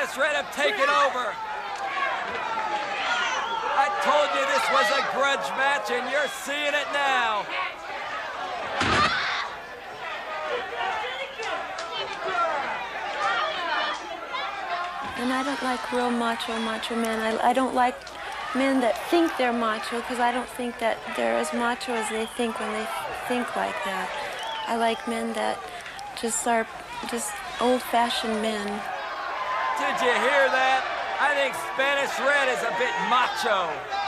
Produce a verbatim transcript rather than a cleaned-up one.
Spanish Red have taken over. I told you this was a grudge match, and you're seeing it now. And I don't like real macho, macho men. I, I don't like men that think they're macho, because I don't think that they're as macho as they think when they think like that. I like men that just are just old-fashioned men. Did you hear that? I think Spanish Red is a bit macho.